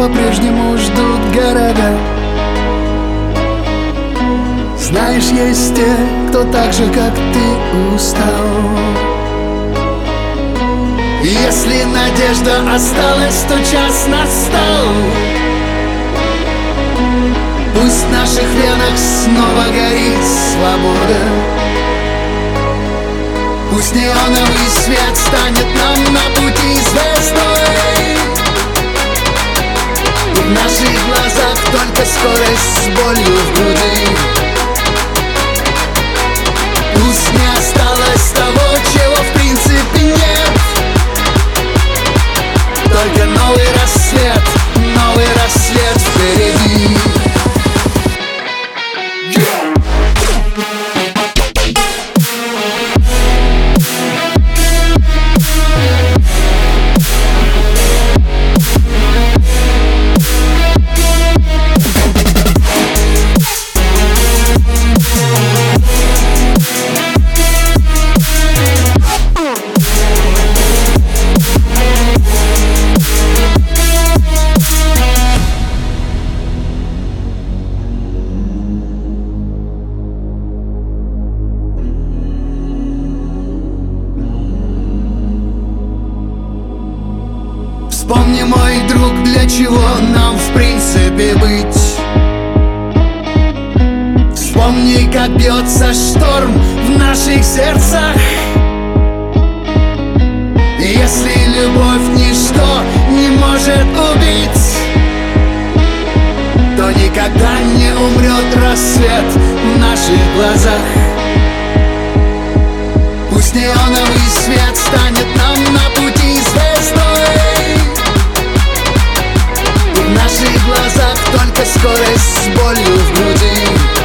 по-прежнему ждут города. Знаешь, есть те, кто так же, как ты, устал. И если надежда осталась, то час настал. Пусть в наших венах снова горит свобода. Пусть неоновый свет станет нам на пути звездой. И в наших глазах только скорость с болью в груди. Пусть не осталось того, чего в принципе нет. Только новый рассвет впереди. Вспомни, мой друг, для чего нам в принципе быть. Вспомни, как бьется шторм в наших сердцах. И если любовь ничто не может убить, то никогда не умрет рассвет в наших глазах. Пусть неоновый свет станет нам на пути звездой. В наших глазах только скорость с болью в груди.